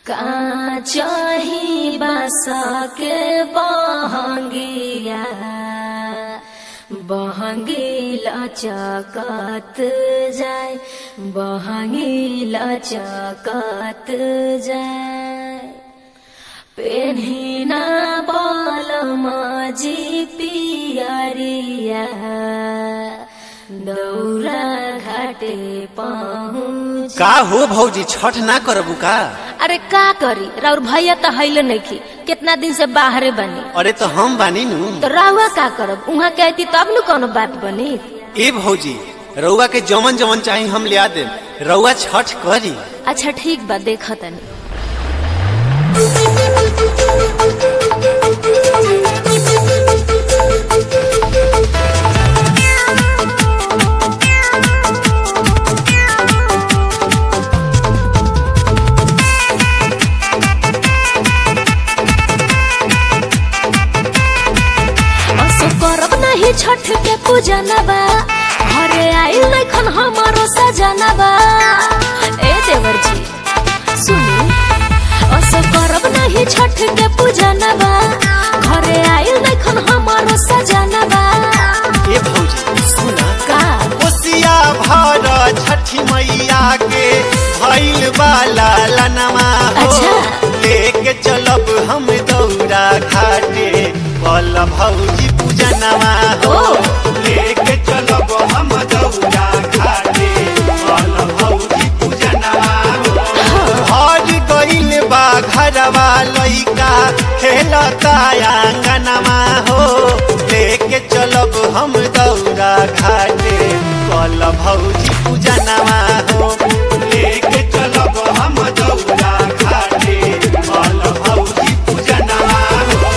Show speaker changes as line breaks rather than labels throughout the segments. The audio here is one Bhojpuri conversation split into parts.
चाही बासा के बहंगिया बहंगीला चकत जाय बहंगीला चकत जाय पेन्हिना बलमाजी पियरिया दौरा घाटे पहुँच।
का हो भौजी छठ ना करबू का?
अरे का करी राउर भैया तो हैले नहीं कितना दिन से बाहरे बनी।
अरे तो हम बानी नु
तो रउआ का करब उहाँ कहती तब नु कोनो बात बनी।
ए भौजी रउआ के जमन जमन चाही हम लिया दे रउआ छठ करी।
अच्छा ठीक बा देख तनी। छठ के पूजनबा घरे आइल नखन हमारो सजनबा। ए देवर जी सुनी असो करब नहीं छठ के पूजनबा घरे आइल नखन हमारो सजनबा।
ए भौजी सुना
का
कोसिया भर छठी मैया के भइल बाला लनमा हो।
अच्छा
लेके चलब हम दौरा घाटे कल भौजी पूजनवा हो। लेके चलब हम दौरा घाटे कल भौजी पूजनवा हो। हर गइल बा घरवा लइका खेलता आंगनमा हो। लेके चलब हम दौरा घाटे कल भौजी पूजनवा हो। लेके चलब हम दौरा घाटे कल भौजी पूजनवा हो।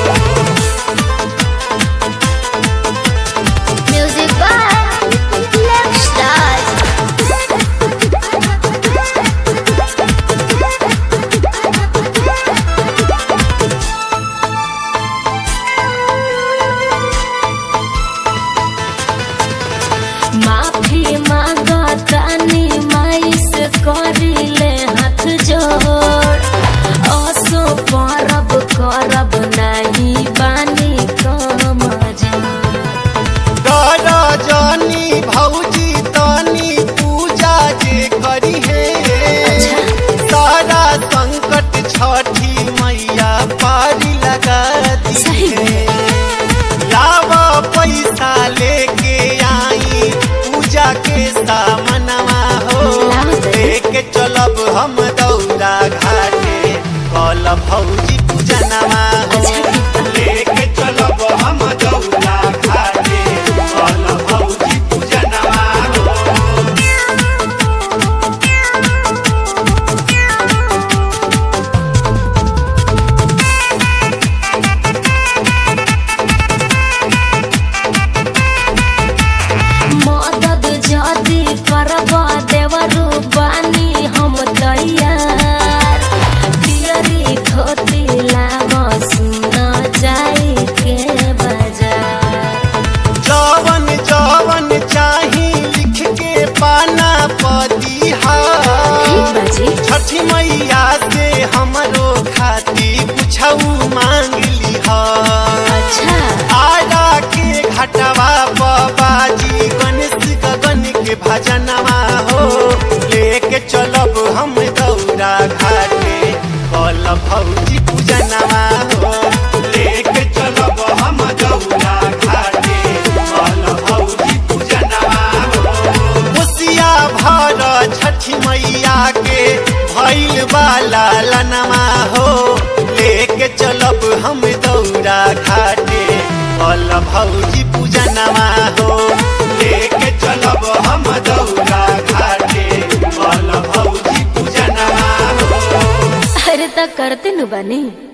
Music by left star. माफी मांगतानी माई से करिले हाथ जोड़ असो परब करब नहीं बानी कमजोर।
जानी भौजी तानी पूजा जे करी है सारा संकट छठी मैया पारी लगा दी है। लावा पैसा लेके आई पूजा के सामनवा हो। लेके चलब हम दौरा घाटे कल भौजी पूजनवा हो। लेके चलब हम दौरा घाटे कल भौजी पूजनवा हो।
मदद जदी करब देवरू बानी हम तैयार। पियरी धोती लाम सुना जाई के बाजार।
जवन जवन चाही लिख के पाना पदिहा। छठी मैया से हमरो खाती कुछऊ मांग लिहा।
अच्छा
आरा के घटवा बाबाजी गणेश गगन के भजनवा हो। लेके चलब हम दौरा घाटे कल भौजी पूजनवा हो। लेके चलब हम दौरा घाटे कल भौजी पूजनवा हो। कोसिया भर छठी मैया के भइल बाला लनमा हो। लेके चलब हम दौरा घाटे कल भौजी पूजनवा हो। लेके चलब हम दौरा घाटे कल भौजी पूजनवा हो।
अरे त करते न बनी।